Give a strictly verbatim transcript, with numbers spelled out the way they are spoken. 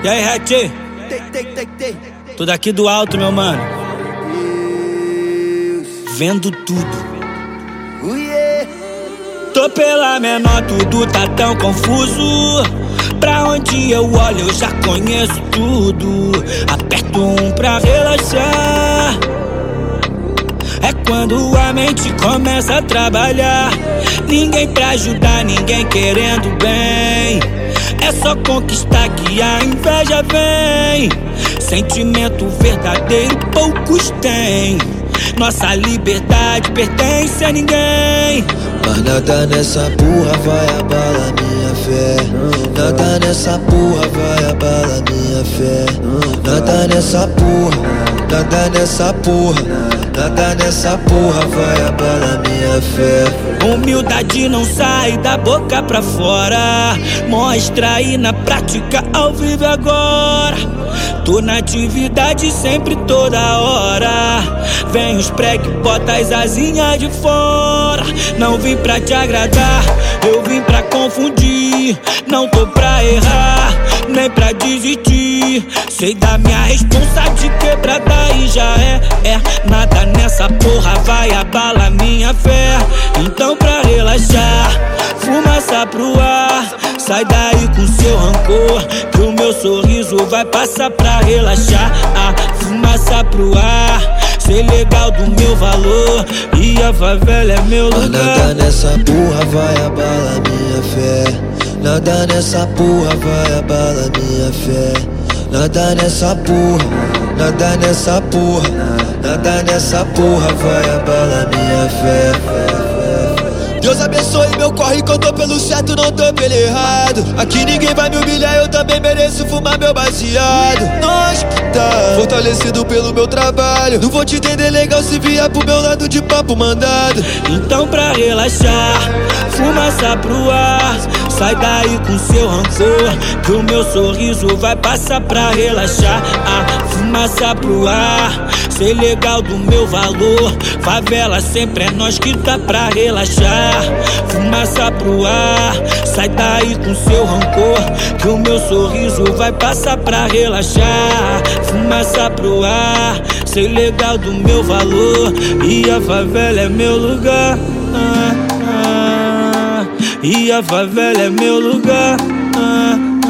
E aí, Hatch? Tô daqui do alto, meu mano. Vendo tudo. Tô pela menor, tudo tá tão confuso. Pra onde eu olho eu já conheço tudo. Aperto um pra relaxar. É quando a mente começa a trabalhar. Ninguém pra ajudar, ninguém querendo bem. É só conquistar que a inveja vem. Sentimento verdadeiro poucos têm. Nossa liberdade pertence a ninguém. Mas nada nessa porra vai abalar minha fé. Nada nessa porra vai abalar minha fé. Nada nessa porra, nada nessa porra. Nada nessa porra vai abalar minha fé. Humildade não sai da boca pra fora. Mostra aí na prática, ao vivo agora. Tô na atividade sempre, toda hora. Vem os preg, bota as asinhas de fora. Não vim pra te agradar, eu vim pra confundir. Não tô pra errar, nem pra desistir. Sei da minha responsa de quebrada e já é, é. Nada nessa porra vai abalar minha fé. Então pra relaxar, fumaça pro ar. Sai daí com seu rancor, que o meu sorriso vai passar pra relaxar. Ah, fumaça pro ar, ser legal do meu valor. E a favela é meu lugar. Mas nada nessa porra vai abalar minha fé. Nada nessa porra vai abalar minha fé. Nada nessa porra, nada nessa porra. Nada nessa porra vai abalar minha fé. Deus abençoe meu corre que eu tô pelo certo, não tô pelo errado. Aqui ninguém vai me humilhar, eu também mereço fumar meu baseado. Nós que tá fortalecido pelo meu trabalho. Não vou te entender legal se vier pro meu lado de papo mandado. Então pra relaxar, fumaça pro ar. Sai daí com seu rancor, que o meu sorriso vai passar pra relaxar. Ah, fumaça pro ar, ser legal do meu valor. Favela sempre é nós que tá pra relaxar. Fumaça pro ar, sai daí com seu rancor, que o meu sorriso vai passar pra relaxar. Fumaça pro ar, ser legal do meu valor. E a favela é meu lugar. Ah, ah, e a favela é meu lugar. Ah,